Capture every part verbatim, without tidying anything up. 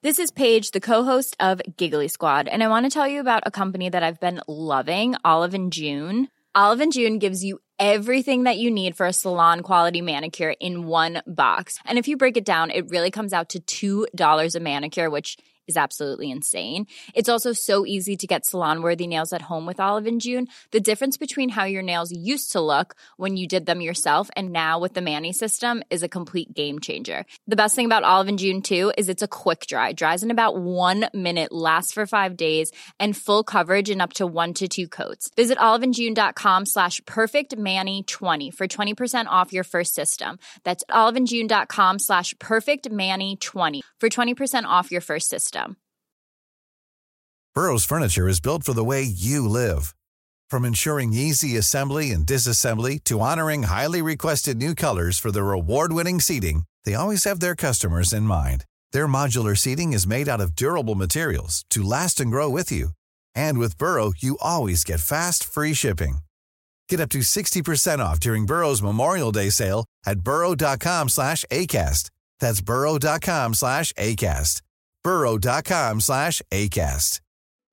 This is Paige, the co-host of Giggly Squad, and I want to tell you about a company that I've been loving, Olive and June. Olive and June gives you everything that you need for a salon-quality manicure in one box. And if you break it down, it really comes out to two dollars a manicure, which is absolutely insane. It's also so easy to get salon-worthy nails at home with Olive and June. The difference between how your nails used to look when you did them yourself and now with the Mani system is a complete game changer. The best thing about Olive and June, too, is it's a quick dry. Dries in about one minute, lasts for five days, and full coverage in up to one to two coats. Visit oliveandjune.com slash perfectmani20 for twenty percent off your first system. That's oliveandjune.com slash perfectmani20 for twenty percent off your first system. Burrow's furniture is built for the way you live. From ensuring easy assembly and disassembly to honoring highly requested new colors for their award-winning seating, they always have their customers in mind. Their modular seating is made out of durable materials to last and grow with you. And with Burrow, you always get fast, free shipping. Get up to sixty percent off during Burrow's Memorial Day sale at burrow.com slash ACAST. That's burrow.com slash ACAST. burrow.com slash ACAST.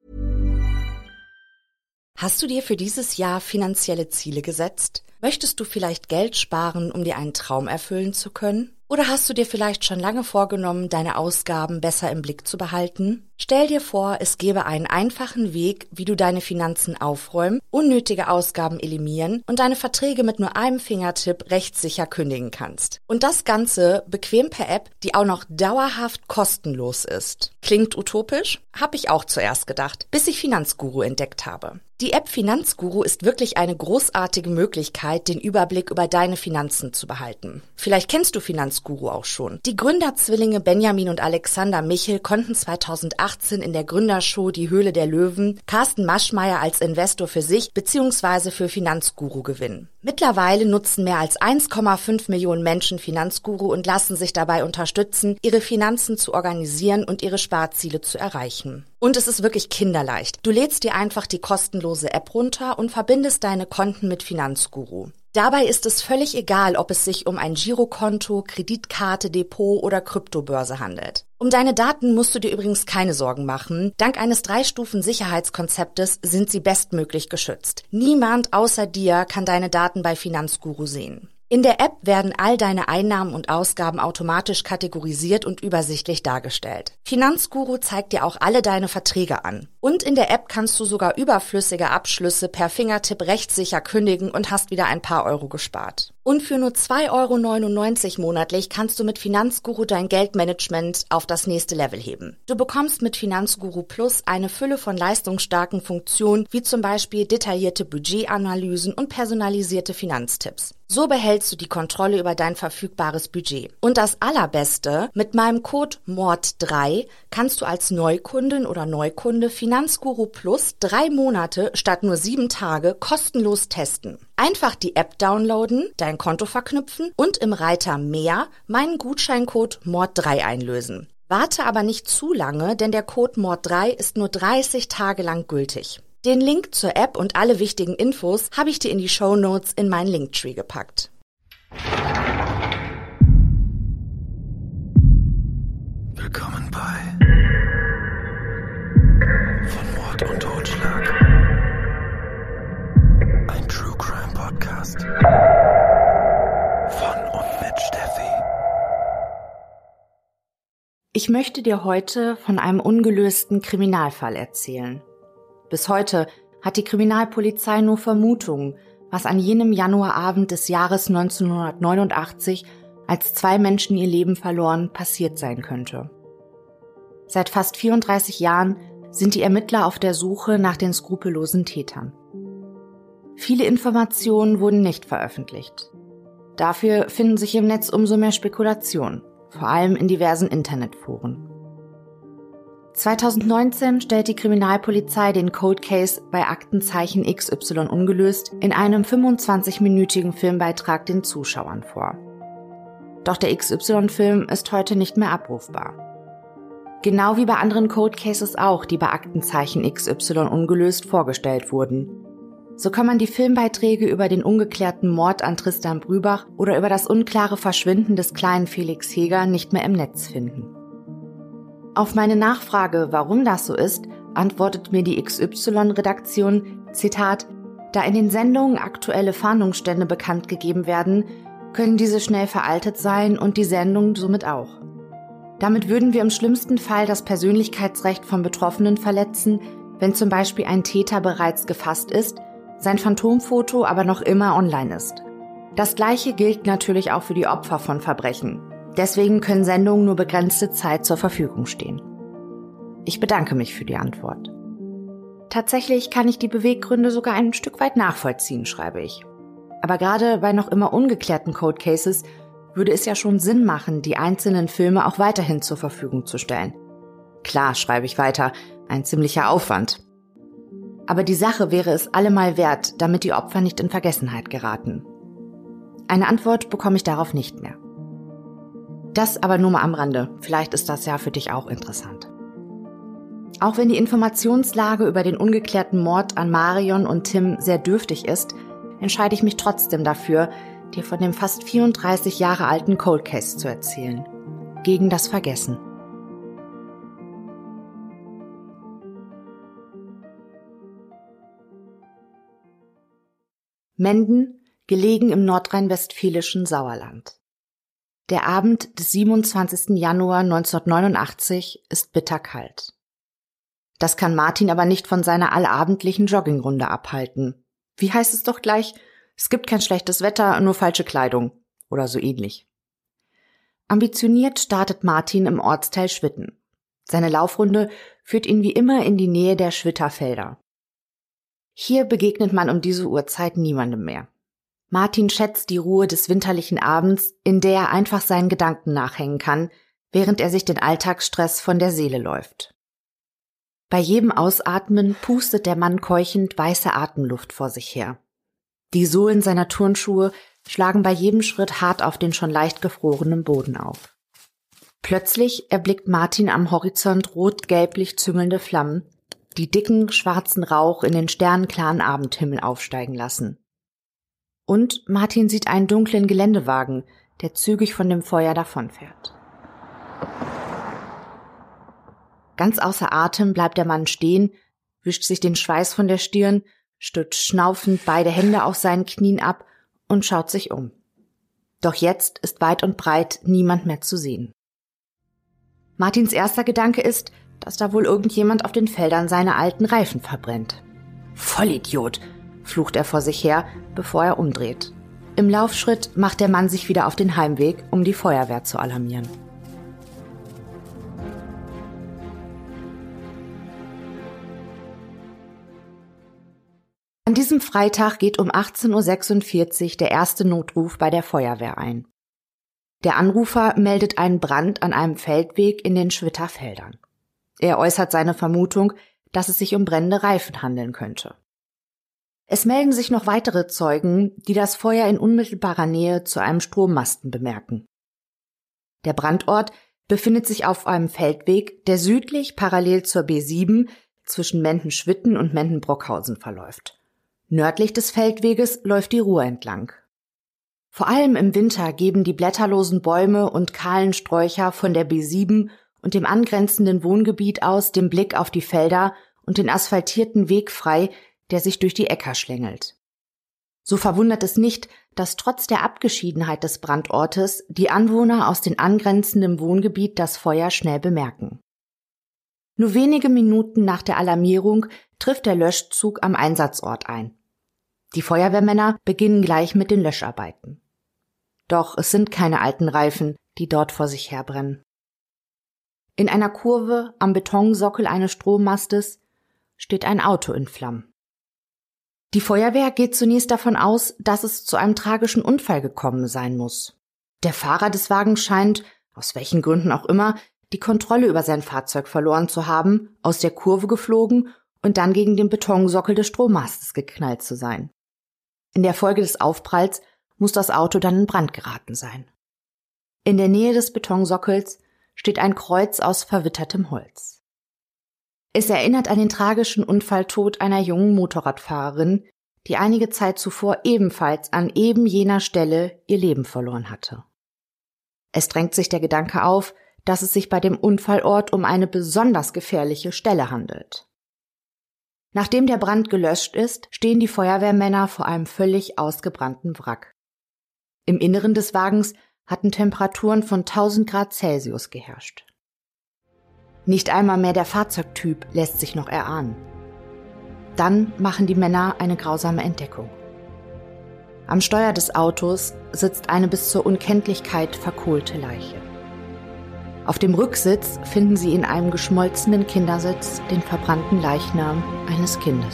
Hast du dir für dieses Jahr finanzielle Ziele gesetzt? Möchtest du vielleicht Geld sparen, um dir einen Traum erfüllen zu können? Oder hast du dir vielleicht schon lange vorgenommen, deine Ausgaben besser im Blick zu behalten? Stell dir vor, es gäbe einen einfachen Weg, wie du deine Finanzen aufräumen, unnötige Ausgaben eliminieren und deine Verträge mit nur einem Fingertipp rechtssicher kündigen kannst. Und das Ganze bequem per App, die auch noch dauerhaft kostenlos ist. Klingt utopisch? Hab ich auch zuerst gedacht, bis ich Finanzguru entdeckt habe. Die App Finanzguru ist wirklich eine großartige Möglichkeit, den Überblick über deine Finanzen zu behalten. Vielleicht kennst du Finanzguru auch schon. Die Gründerzwillinge Benjamin und Alexander Michel konnten zweitausendachtzehn in der Gründershow Die Höhle der Löwen Carsten Maschmeyer als Investor für sich bzw. für Finanzguru gewinnen. Mittlerweile nutzen mehr als eins Komma fünf Millionen Menschen Finanzguru und lassen sich dabei unterstützen, ihre Finanzen zu organisieren und ihre Sparziele zu erreichen. Und es ist wirklich kinderleicht. Du lädst dir einfach die kostenlose App runter und verbindest deine Konten mit Finanzguru. Dabei ist es völlig egal, ob es sich um ein Girokonto, Kreditkarte, Depot oder Kryptobörse handelt. Um deine Daten musst du dir übrigens keine Sorgen machen. Dank eines Drei-Stufen-Sicherheitskonzeptes sind sie bestmöglich geschützt. Niemand außer dir kann deine Daten bei Finanzguru sehen. In der App werden all deine Einnahmen und Ausgaben automatisch kategorisiert und übersichtlich dargestellt. Finanzguru zeigt dir auch alle deine Verträge an. Und in der App kannst du sogar überflüssige Abschlüsse per Fingertipp rechtssicher kündigen und hast wieder ein paar Euro gespart. Und für nur zwei Euro neunundneunzig monatlich kannst du mit Finanzguru dein Geldmanagement auf das nächste Level heben. Du bekommst mit Finanzguru Plus eine Fülle von leistungsstarken Funktionen, wie zum Beispiel detaillierte Budgetanalysen und personalisierte Finanztipps. So behältst du die Kontrolle über dein verfügbares Budget. Und das Allerbeste, mit meinem Code M O R D drei kannst du als Neukundin oder Neukunde Finanzguru Plus drei Monate statt nur sieben Tage kostenlos testen. Einfach die App downloaden, dein Konto verknüpfen und im Reiter Mehr meinen Gutscheincode M O R D drei einlösen. Warte aber nicht zu lange, denn der Code M O R D drei ist nur dreißig Tage lang gültig. Den Link zur App und alle wichtigen Infos habe ich dir in die Shownotes in meinen Linktree gepackt. Willkommen bei Von Mord und Totschlag. Ein True Crime Podcast von und mit Steffi. Ich möchte dir heute von einem ungelösten Kriminalfall erzählen. Bis heute hat die Kriminalpolizei nur Vermutungen, was an jenem Januarabend des Jahres neunzehnhundertneunundachtzig, als zwei Menschen ihr Leben verloren, passiert sein könnte. Seit fast vierunddreißig Jahren sind die Ermittler auf der Suche nach den skrupellosen Tätern. Viele Informationen wurden nicht veröffentlicht. Dafür finden sich im Netz umso mehr Spekulationen, vor allem in diversen Internetforen. zweitausendneunzehn stellt die Kriminalpolizei den Cold Case bei Aktenzeichen X Y ungelöst in einem fünfundzwanzigminütigen Filmbeitrag den Zuschauern vor. Doch der X Y-Film ist heute nicht mehr abrufbar. Genau wie bei anderen Cold Cases auch, die bei Aktenzeichen X Y ungelöst vorgestellt wurden. So kann man die Filmbeiträge über den ungeklärten Mord an Tristan Brübach oder über das unklare Verschwinden des kleinen Felix Heger nicht mehr im Netz finden. Auf meine Nachfrage, warum das so ist, antwortet mir die X Y-Redaktion, Zitat, da in den Sendungen aktuelle Fahndungsstände bekannt gegeben werden, können diese schnell veraltet sein und die Sendung somit auch. Damit würden wir im schlimmsten Fall das Persönlichkeitsrecht von Betroffenen verletzen, wenn zum Beispiel ein Täter bereits gefasst ist, sein Phantomfoto aber noch immer online ist. Das Gleiche gilt natürlich auch für die Opfer von Verbrechen. Deswegen können Sendungen nur begrenzte Zeit zur Verfügung stehen. Ich bedanke mich für die Antwort. Tatsächlich kann ich die Beweggründe sogar ein Stück weit nachvollziehen, schreibe ich. Aber gerade bei noch immer ungeklärten Cold Cases würde es ja schon Sinn machen, die einzelnen Filme auch weiterhin zur Verfügung zu stellen. Klar, schreibe ich weiter, ein ziemlicher Aufwand. Aber die Sache wäre es allemal wert, damit die Opfer nicht in Vergessenheit geraten. Eine Antwort bekomme ich darauf nicht mehr. Das aber nur mal am Rande, vielleicht ist das ja für dich auch interessant. Auch wenn die Informationslage über den ungeklärten Mord an Marion und Tim sehr dürftig ist, entscheide ich mich trotzdem dafür, dir von dem fast vierunddreißig Jahre alten Cold Case zu erzählen. Gegen das Vergessen. Menden, gelegen im nordrhein-westfälischen Sauerland. Der Abend des siebenundzwanzigsten Januar neunzehnhundertneunundachtzig ist bitterkalt. Das kann Martin aber nicht von seiner allabendlichen Joggingrunde abhalten. Wie heißt es doch gleich? Es gibt kein schlechtes Wetter, nur falsche Kleidung. Oder so ähnlich. Ambitioniert startet Martin im Ortsteil Schwitten. Seine Laufrunde führt ihn wie immer in die Nähe der Schwitter Felder. Hier begegnet man um diese Uhrzeit niemandem mehr. Martin schätzt die Ruhe des winterlichen Abends, in der er einfach seinen Gedanken nachhängen kann, während er sich den Alltagsstress von der Seele läuft. Bei jedem Ausatmen pustet der Mann keuchend weiße Atemluft vor sich her. Die Sohlen seiner Turnschuhe schlagen bei jedem Schritt hart auf den schon leicht gefrorenen Boden auf. Plötzlich erblickt Martin am Horizont rot-gelblich züngelnde Flammen, die dicken, schwarzen Rauch in den sternenklaren Abendhimmel aufsteigen lassen. Und Martin sieht einen dunklen Geländewagen, der zügig von dem Feuer davonfährt. Ganz außer Atem bleibt der Mann stehen, wischt sich den Schweiß von der Stirn, stützt schnaufend beide Hände auf seinen Knien ab und schaut sich um. Doch jetzt ist weit und breit niemand mehr zu sehen. Martins erster Gedanke ist, dass da wohl irgendjemand auf den Feldern seine alten Reifen verbrennt. Vollidiot, flucht er vor sich her, bevor er umdreht. Im Laufschritt macht der Mann sich wieder auf den Heimweg, um die Feuerwehr zu alarmieren. An diesem Freitag geht um achtzehn Uhr sechsundvierzig der erste Notruf bei der Feuerwehr ein. Der Anrufer meldet einen Brand an einem Feldweg in den Schwitter Feldern. Er äußert seine Vermutung, dass es sich um brennende Reifen handeln könnte. Es melden sich noch weitere Zeugen, die das Feuer in unmittelbarer Nähe zu einem Strommasten bemerken. Der Brandort befindet sich auf einem Feldweg, der südlich parallel zur B sieben zwischen Menden-Schwitten und Menden-Brockhausen verläuft. Nördlich des Feldweges läuft die Ruhr entlang. Vor allem im Winter geben die blätterlosen Bäume und kahlen Sträucher von der B sieben und dem angrenzenden Wohngebiet aus den Blick auf die Felder und den asphaltierten Weg frei, der sich durch die Äcker schlängelt. So verwundert es nicht, dass trotz der Abgeschiedenheit des Brandortes die Anwohner aus dem angrenzenden Wohngebiet das Feuer schnell bemerken. Nur wenige Minuten nach der Alarmierung trifft der Löschzug am Einsatzort ein. Die Feuerwehrmänner beginnen gleich mit den Löscharbeiten. Doch es sind keine alten Reifen, die dort vor sich herbrennen. In einer Kurve am Betonsockel eines Strommastes steht ein Auto in Flammen. Die Feuerwehr geht zunächst davon aus, dass es zu einem tragischen Unfall gekommen sein muss. Der Fahrer des Wagens scheint, aus welchen Gründen auch immer, die Kontrolle über sein Fahrzeug verloren zu haben, aus der Kurve geflogen und dann gegen den Betonsockel des Strommastes geknallt zu sein. In der Folge des Aufpralls muss das Auto dann in Brand geraten sein. In der Nähe des Betonsockels steht ein Kreuz aus verwittertem Holz. Es erinnert an den tragischen Unfalltod einer jungen Motorradfahrerin, die einige Zeit zuvor ebenfalls an eben jener Stelle ihr Leben verloren hatte. Es drängt sich der Gedanke auf, dass es sich bei dem Unfallort um eine besonders gefährliche Stelle handelt. Nachdem der Brand gelöscht ist, stehen die Feuerwehrmänner vor einem völlig ausgebrannten Wrack. Im Inneren des Wagens hatten Temperaturen von tausend Grad Celsius geherrscht. Nicht einmal mehr der Fahrzeugtyp lässt sich noch erahnen. Dann machen die Männer eine grausame Entdeckung. Am Steuer des Autos sitzt eine bis zur Unkenntlichkeit verkohlte Leiche. Auf dem Rücksitz finden sie in einem geschmolzenen Kindersitz den verbrannten Leichnam eines Kindes.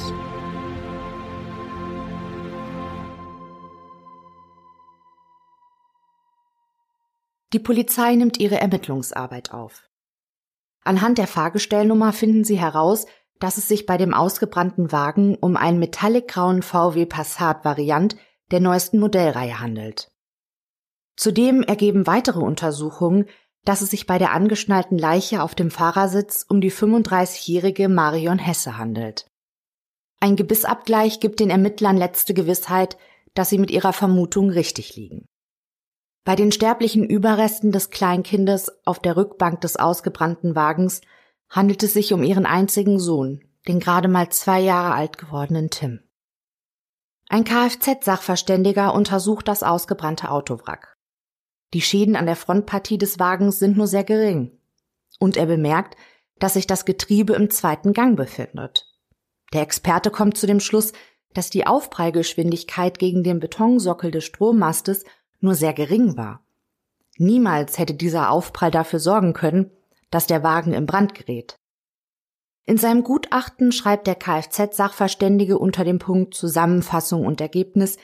Die Polizei nimmt ihre Ermittlungsarbeit auf. Anhand der Fahrgestellnummer finden sie heraus, dass es sich bei dem ausgebrannten Wagen um einen metallicgrauen V W Passat-Variant der neuesten Modellreihe handelt. Zudem ergeben weitere Untersuchungen, dass es sich bei der angeschnallten Leiche auf dem Fahrersitz um die fünfunddreißigjährige Marion Hesse handelt. Ein Gebissabgleich gibt den Ermittlern letzte Gewissheit, dass sie mit ihrer Vermutung richtig liegen. Bei den sterblichen Überresten des Kleinkindes auf der Rückbank des ausgebrannten Wagens handelt es sich um ihren einzigen Sohn, den gerade mal zwei Jahre alt gewordenen Tim. Ein Kfz-Sachverständiger untersucht das ausgebrannte Autowrack. Die Schäden an der Frontpartie des Wagens sind nur sehr gering. Und er bemerkt, dass sich das Getriebe im zweiten Gang befindet. Der Experte kommt zu dem Schluss, dass die Aufprallgeschwindigkeit gegen den Betonsockel des Strommastes nur sehr gering war. Niemals hätte dieser Aufprall dafür sorgen können, dass der Wagen in Brand gerät. In seinem Gutachten schreibt der Kfz-Sachverständige unter dem Punkt Zusammenfassung und Ergebnis,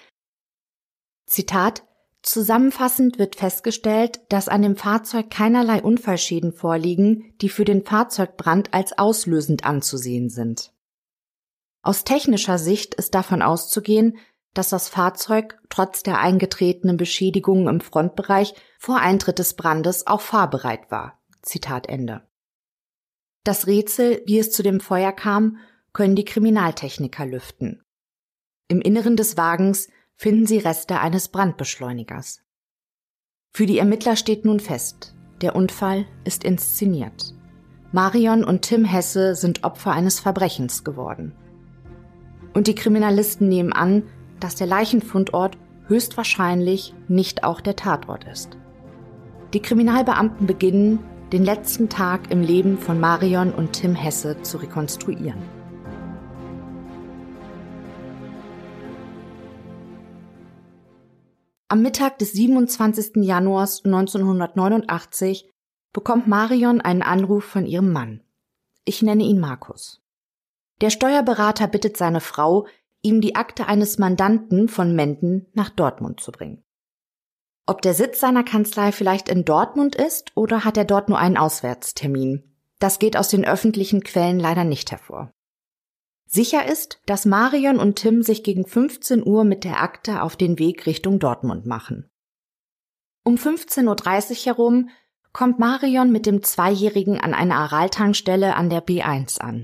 Zitat, zusammenfassend wird festgestellt, dass an dem Fahrzeug keinerlei Unfallschäden vorliegen, die für den Fahrzeugbrand als auslösend anzusehen sind. Aus technischer Sicht ist davon auszugehen, dass das Fahrzeug trotz der eingetretenen Beschädigungen im Frontbereich vor Eintritt des Brandes auch fahrbereit war. Zitat Ende. Das Rätsel, wie es zu dem Feuer kam, können die Kriminaltechniker lüften. Im Inneren des Wagens finden sie Reste eines Brandbeschleunigers. Für die Ermittler steht nun fest, der Unfall ist inszeniert. Marion und Tim Hesse sind Opfer eines Verbrechens geworden. Und die Kriminalisten nehmen an, dass der Leichenfundort höchstwahrscheinlich nicht auch der Tatort ist. Die Kriminalbeamten beginnen, den letzten Tag im Leben von Marion und Tim Hesse zu rekonstruieren. Am Mittag des siebenundzwanzigsten Januar neunzehnhundertneunundachtzig bekommt Marion einen Anruf von ihrem Mann. Ich nenne ihn Markus. Der Steuerberater bittet seine Frau, ihm die Akte eines Mandanten von Menden nach Dortmund zu bringen. Ob der Sitz seiner Kanzlei vielleicht in Dortmund ist oder hat er dort nur einen Auswärtstermin? Das geht aus den öffentlichen Quellen leider nicht hervor. Sicher ist, dass Marion und Tim sich gegen fünfzehn Uhr mit der Akte auf den Weg Richtung Dortmund machen. Um fünfzehn Uhr dreißig herum kommt Marion mit dem Zweijährigen an einer Aral-Tankstelle an der B eins an.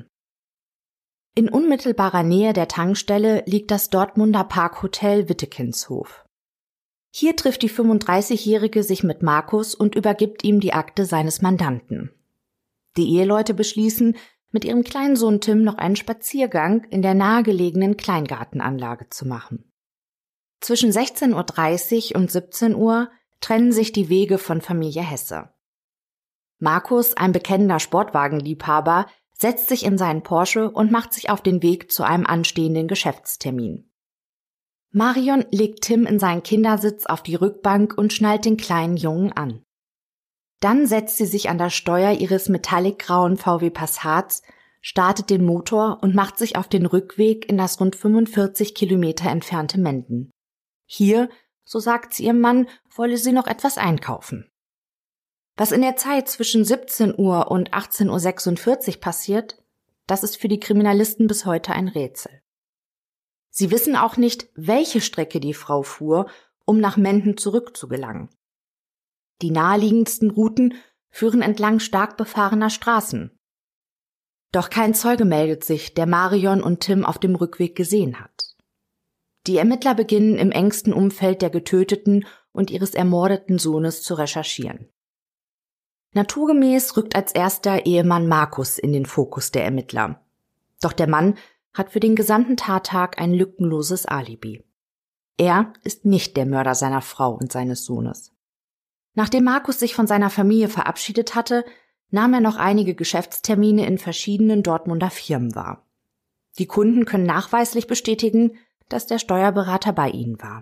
In unmittelbarer Nähe der Tankstelle liegt das Dortmunder Parkhotel Wittekinshof. Hier trifft die fünfunddreißigjährige sich mit Markus und übergibt ihm die Akte seines Mandanten. Die Eheleute beschließen, mit ihrem kleinen Sohn Tim noch einen Spaziergang in der nahegelegenen Kleingartenanlage zu machen. Zwischen sechzehn Uhr dreißig und siebzehn Uhr trennen sich die Wege von Familie Hesse. Markus, ein bekennender Sportwagenliebhaber, setzt sich in seinen Porsche und macht sich auf den Weg zu einem anstehenden Geschäftstermin. Marion legt Tim in seinen Kindersitz auf die Rückbank und schnallt den kleinen Jungen an. Dann setzt sie sich an das Steuer ihres metallicgrauen V W Passats, startet den Motor und macht sich auf den Rückweg in das rund fünfundvierzig Kilometer entfernte Menden. Hier, so sagt sie ihrem Mann, wolle sie noch etwas einkaufen. Was in der Zeit zwischen siebzehn Uhr und achtzehn Uhr sechsundvierzig passiert, das ist für die Kriminalisten bis heute ein Rätsel. Sie wissen auch nicht, welche Strecke die Frau fuhr, um nach Menden zurückzugelangen. Die naheliegendsten Routen führen entlang stark befahrener Straßen. Doch kein Zeuge meldet sich, der Marion und Tim auf dem Rückweg gesehen hat. Die Ermittler beginnen im engsten Umfeld der Getöteten und ihres ermordeten Sohnes zu recherchieren. Naturgemäß rückt als erster Ehemann Markus in den Fokus der Ermittler. Doch der Mann hat für den gesamten Tattag ein lückenloses Alibi. Er ist nicht der Mörder seiner Frau und seines Sohnes. Nachdem Markus sich von seiner Familie verabschiedet hatte, nahm er noch einige Geschäftstermine in verschiedenen Dortmunder Firmen wahr. Die Kunden können nachweislich bestätigen, dass der Steuerberater bei ihnen war.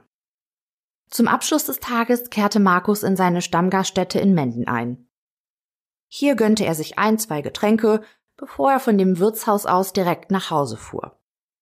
Zum Abschluss des Tages kehrte Markus in seine Stammgaststätte in Menden ein. Hier gönnte er sich ein, zwei Getränke, bevor er von dem Wirtshaus aus direkt nach Hause fuhr.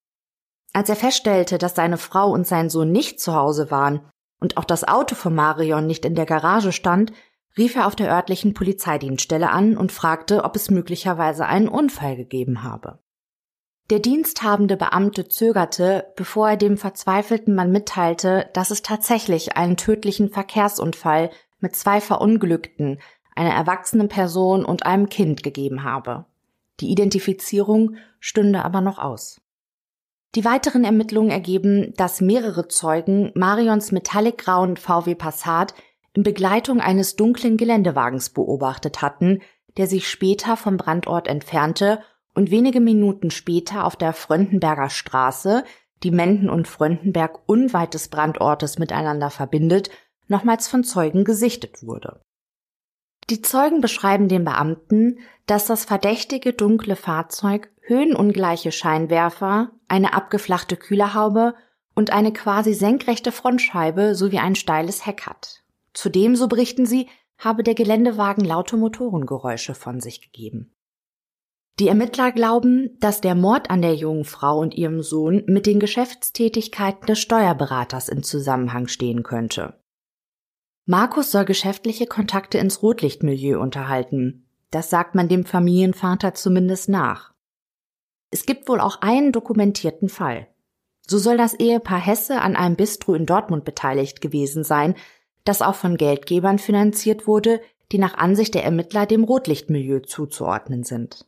Als er feststellte, dass seine Frau und sein Sohn nicht zu Hause waren und auch das Auto von Marion nicht in der Garage stand, rief er auf der örtlichen Polizeidienststelle an und fragte, ob es möglicherweise einen Unfall gegeben habe. Der diensthabende Beamte zögerte, bevor er dem verzweifelten Mann mitteilte, dass es tatsächlich einen tödlichen Verkehrsunfall mit zwei Verunglückten, einer erwachsenen Person und einem Kind gegeben habe. Die Identifizierung stünde aber noch aus. Die weiteren Ermittlungen ergeben, dass mehrere Zeugen Marions metallicgrauen V W Passat in Begleitung eines dunklen Geländewagens beobachtet hatten, der sich später vom Brandort entfernte und wenige Minuten später auf der Fröndenberger Straße, die Menden und Fröndenberg unweit des Brandortes miteinander verbindet, nochmals von Zeugen gesichtet wurde. Die Zeugen beschreiben den Beamten, dass das verdächtige dunkle Fahrzeug höhenungleiche Scheinwerfer, eine abgeflachte Kühlerhaube und eine quasi senkrechte Frontscheibe sowie ein steiles Heck hat. Zudem, so berichten sie, habe der Geländewagen laute Motorengeräusche von sich gegeben. Die Ermittler glauben, dass der Mord an der jungen Frau und ihrem Sohn mit den Geschäftstätigkeiten des Steuerberaters in Zusammenhang stehen könnte. Markus soll geschäftliche Kontakte ins Rotlichtmilieu unterhalten. Das sagt man dem Familienvater zumindest nach. Es gibt wohl auch einen dokumentierten Fall. So soll das Ehepaar Hesse an einem Bistro in Dortmund beteiligt gewesen sein, das auch von Geldgebern finanziert wurde, die nach Ansicht der Ermittler dem Rotlichtmilieu zuzuordnen sind.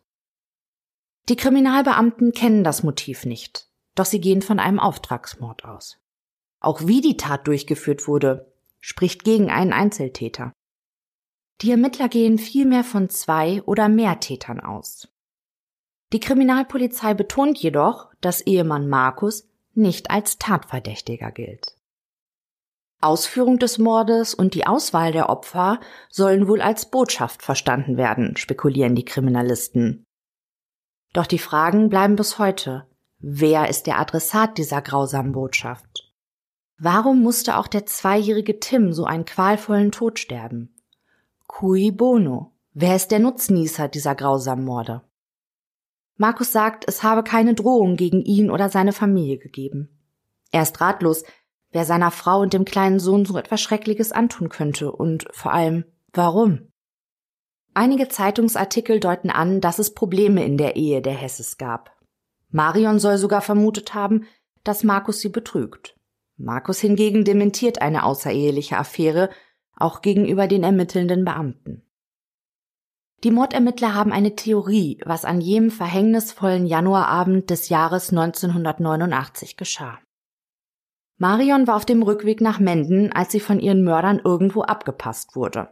Die Kriminalbeamten kennen das Motiv nicht, doch sie gehen von einem Auftragsmord aus. Auch wie die Tat durchgeführt wurde, spricht gegen einen Einzeltäter. Die Ermittler gehen vielmehr von zwei oder mehr Tätern aus. Die Kriminalpolizei betont jedoch, dass Ehemann Markus nicht als Tatverdächtiger gilt. Ausführung des Mordes und die Auswahl der Opfer sollen wohl als Botschaft verstanden werden, spekulieren die Kriminalisten. Doch die Fragen bleiben bis heute. Wer ist der Adressat dieser grausamen Botschaft? Warum musste auch der zweijährige Tim so einen qualvollen Tod sterben? Cui bono? Wer ist der Nutznießer dieser grausamen Morde? Markus sagt, es habe keine Drohung gegen ihn oder seine Familie gegeben. Er ist ratlos, wer seiner Frau und dem kleinen Sohn so etwas Schreckliches antun könnte und vor allem, warum? Einige Zeitungsartikel deuten an, dass es Probleme in der Ehe der Hesses gab. Marion soll sogar vermutet haben, dass Markus sie betrügt. Markus hingegen dementiert eine außereheliche Affäre, auch gegenüber den ermittelnden Beamten. Die Mordermittler haben eine Theorie, was an jenem verhängnisvollen Januarabend des Jahres neunzehnhundertneunundachtzig geschah. Marion war auf dem Rückweg nach Menden, als sie von ihren Mördern irgendwo abgepasst wurde.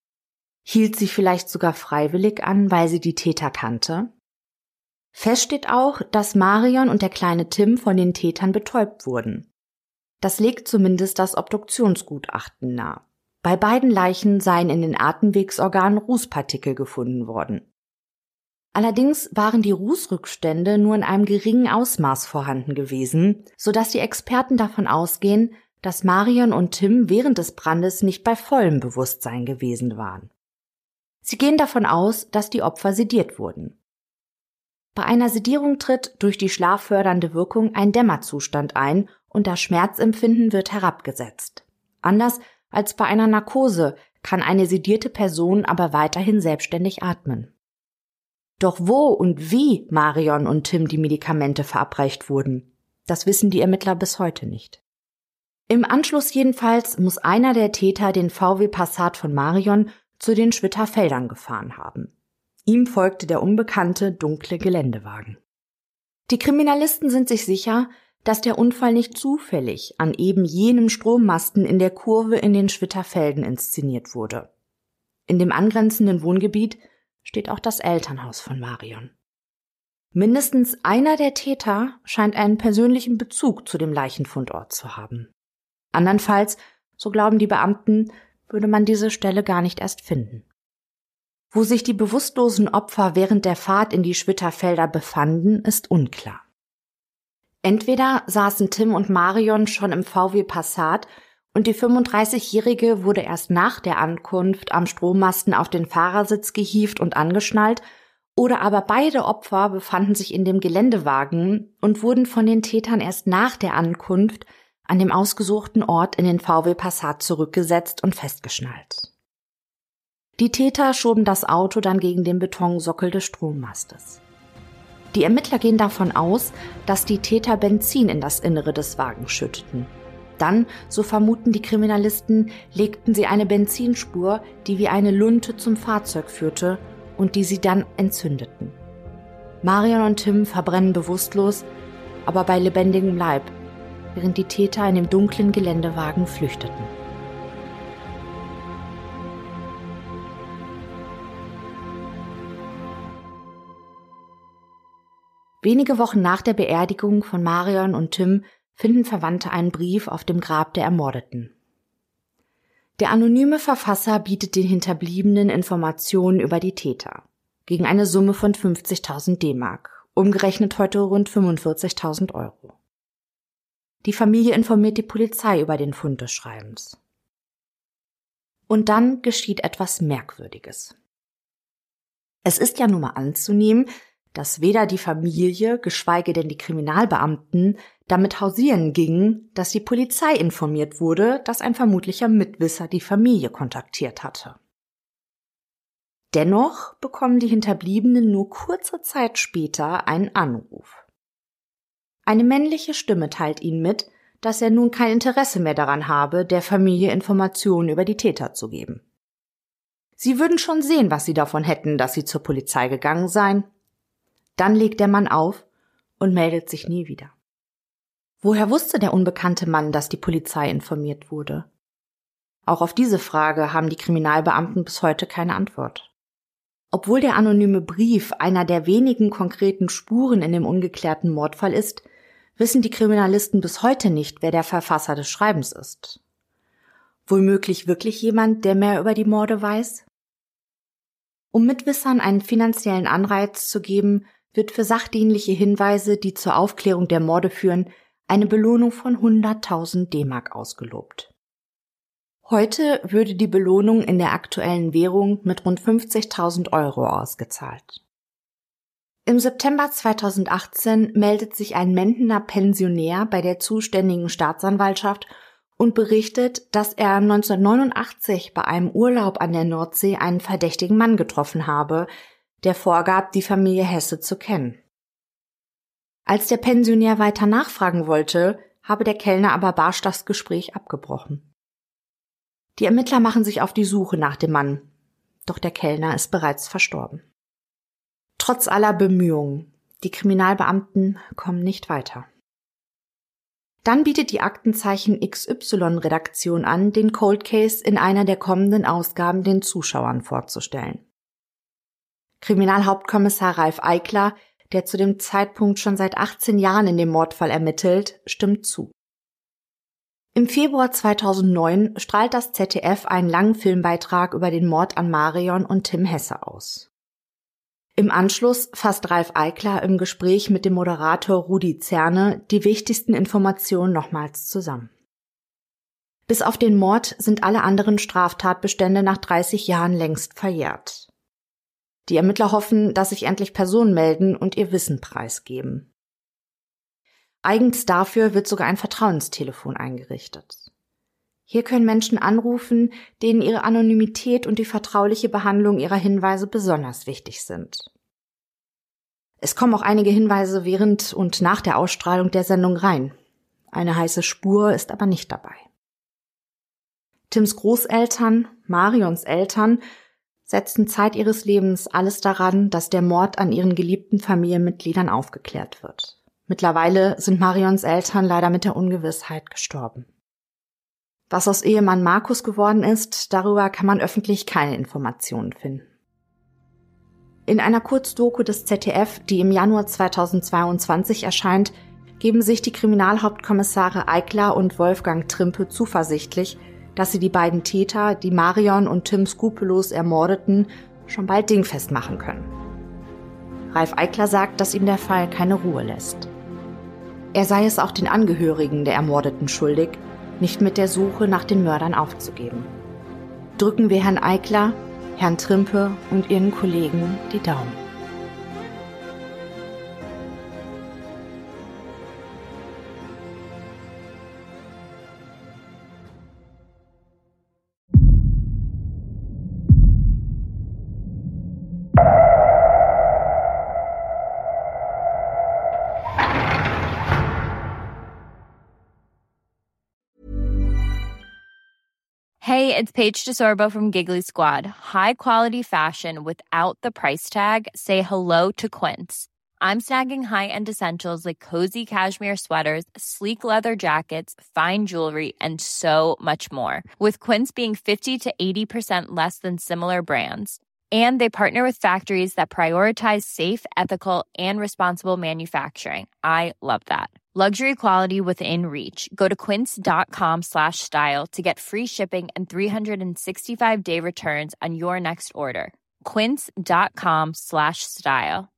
Hielt sie vielleicht sogar freiwillig an, weil sie die Täter kannte? Fest steht auch, dass Marion und der kleine Tim von den Tätern betäubt wurden. Das legt zumindest das Obduktionsgutachten nahe. Bei beiden Leichen seien in den Atemwegsorganen Rußpartikel gefunden worden. Allerdings waren die Rußrückstände nur in einem geringen Ausmaß vorhanden gewesen, sodass die Experten davon ausgehen, dass Marion und Tim während des Brandes nicht bei vollem Bewusstsein gewesen waren. Sie gehen davon aus, dass die Opfer sediert wurden. Bei einer Sedierung tritt durch die schlaffördernde Wirkung ein Dämmerzustand ein und das Schmerzempfinden wird herabgesetzt. Anders als bei einer Narkose kann eine sedierte Person aber weiterhin selbstständig atmen. Doch wo und wie Marion und Tim die Medikamente verabreicht wurden, das wissen die Ermittler bis heute nicht. Im Anschluss jedenfalls muss einer der Täter den V W Passat von Marion zu den Schwitter Feldern gefahren haben. Ihm folgte der unbekannte dunkle Geländewagen. Die Kriminalisten sind sich sicher, dass der Unfall nicht zufällig an eben jenem Strommasten in der Kurve in den Schwitter Felden inszeniert wurde. In dem angrenzenden Wohngebiet steht auch das Elternhaus von Marion. Mindestens einer der Täter scheint einen persönlichen Bezug zu dem Leichenfundort zu haben. Andernfalls, so glauben die Beamten, würde man diese Stelle gar nicht erst finden. Wo sich die bewusstlosen Opfer während der Fahrt in die Schwitterfelder befanden, ist unklar. Entweder saßen Tim und Marion schon im V W Passat und die fünfunddreißigjährige wurde erst nach der Ankunft am Strommasten auf den Fahrersitz gehievt und angeschnallt, oder aber beide Opfer befanden sich in dem Geländewagen und wurden von den Tätern erst nach der Ankunft an dem ausgesuchten Ort in den V W Passat zurückgesetzt und festgeschnallt. Die Täter schoben das Auto dann gegen den Betonsockel des Strommastes. Die Ermittler gehen davon aus, dass die Täter Benzin in das Innere des Wagens schütteten. Dann, so vermuten die Kriminalisten, legten sie eine Benzinspur, die wie eine Lunte zum Fahrzeug führte und die sie dann entzündeten. Marion und Tim verbrennen bewusstlos, aber bei lebendigem Leib, während die Täter in dem dunklen Geländewagen flüchteten. Wenige Wochen nach der Beerdigung von Marion und Tim finden Verwandte einen Brief auf dem Grab der Ermordeten. Der anonyme Verfasser bietet den Hinterbliebenen Informationen über die Täter, gegen eine Summe von fünfzigtausend D-Mark, umgerechnet heute rund fünfundvierzigtausend Euro. Die Familie informiert die Polizei über den Fund des Schreibens. Und dann geschieht etwas Merkwürdiges. Es ist ja nun mal anzunehmen, dass weder die Familie, geschweige denn die Kriminalbeamten damit hausieren gingen, dass die Polizei informiert wurde, dass ein vermutlicher Mitwisser die Familie kontaktiert hatte. Dennoch bekommen die Hinterbliebenen nur kurze Zeit später einen Anruf. Eine männliche Stimme teilt ihnen mit, dass er nun kein Interesse mehr daran habe, der Familie Informationen über die Täter zu geben. Sie würden schon sehen, was sie davon hätten, dass sie zur Polizei gegangen seien. Dann legt der Mann auf und meldet sich nie wieder. Woher wusste der unbekannte Mann, dass die Polizei informiert wurde? Auch auf diese Frage haben die Kriminalbeamten bis heute keine Antwort. Obwohl der anonyme Brief einer der wenigen konkreten Spuren in dem ungeklärten Mordfall ist, wissen die Kriminalisten bis heute nicht, wer der Verfasser des Schreibens ist. Womöglich wirklich jemand, der mehr über die Morde weiß? Um Mitwissern einen finanziellen Anreiz zu geben, wird für sachdienliche Hinweise, die zur Aufklärung der Morde führen, eine Belohnung von hunderttausend D-Mark ausgelobt. Heute würde die Belohnung in der aktuellen Währung mit rund fünfzigtausend Euro ausgezahlt. Im September zweitausendachtzehn meldet sich ein Mendener Pensionär bei der zuständigen Staatsanwaltschaft und berichtet, dass er neunzehnhundertneunundachtzig bei einem Urlaub an der Nordsee einen verdächtigen Mann getroffen habe, der vorgab, die Familie Hesse zu kennen. Als der Pensionär weiter nachfragen wollte, habe der Kellner aber barsch das Gespräch abgebrochen. Die Ermittler machen sich auf die Suche nach dem Mann, doch der Kellner ist bereits verstorben. Trotz aller Bemühungen, die Kriminalbeamten kommen nicht weiter. Dann bietet die Aktenzeichen X Y-Redaktion an, den Cold Case in einer der kommenden Ausgaben den Zuschauern vorzustellen. Kriminalhauptkommissar Ralf Eickler, der zu dem Zeitpunkt schon seit achtzehn Jahren in dem Mordfall ermittelt, stimmt zu. Im Februar zweitausendneun strahlt das Z D F einen langen Filmbeitrag über den Mord an Marion und Tim Hesse aus. Im Anschluss fasst Ralf Eickler im Gespräch mit dem Moderator Rudi Zerne die wichtigsten Informationen nochmals zusammen. Bis auf den Mord sind alle anderen Straftatbestände nach dreißig Jahren längst verjährt. Die Ermittler hoffen, dass sich endlich Personen melden und ihr Wissen preisgeben. Eigens dafür wird sogar ein Vertrauenstelefon eingerichtet. Hier können Menschen anrufen, denen ihre Anonymität und die vertrauliche Behandlung ihrer Hinweise besonders wichtig sind. Es kommen auch einige Hinweise während und nach der Ausstrahlung der Sendung rein. Eine heiße Spur ist aber nicht dabei. Tims Großeltern, Marions Eltern, setzten Zeit ihres Lebens alles daran, dass der Mord an ihren geliebten Familienmitgliedern aufgeklärt wird. Mittlerweile sind Marions Eltern leider mit der Ungewissheit gestorben. Was aus Ehemann Markus geworden ist, darüber kann man öffentlich keine Informationen finden. In einer Kurzdoku des Z D F, die im Januar zweitausendzweiundzwanzig erscheint, geben sich die Kriminalhauptkommissare Eickler und Wolfgang Trimpe zuversichtlich, dass sie die beiden Täter, die Marion und Tim skrupellos ermordeten, schon bald dingfest machen können. Ralf Eickler sagt, dass ihm der Fall keine Ruhe lässt. Er sei es auch den Angehörigen der Ermordeten schuldig, nicht mit der Suche nach den Mördern aufzugeben. Drücken wir Herrn Eickler, Herrn Trimpe und ihren Kollegen die Daumen. Hey, it's Paige DeSorbo from Giggly Squad. High quality fashion without the price tag. Say hello to Quince. I'm snagging high-end essentials like cozy cashmere sweaters, sleek leather jackets, fine jewelry, and so much more. With Quince being fifty to eighty percent less than similar brands. And they partner with factories that prioritize safe, ethical, and responsible manufacturing. I love that. Luxury quality within reach. Go to quince.com slash style to get free shipping and three sixty-five day returns on your next order. Quince.com slash style.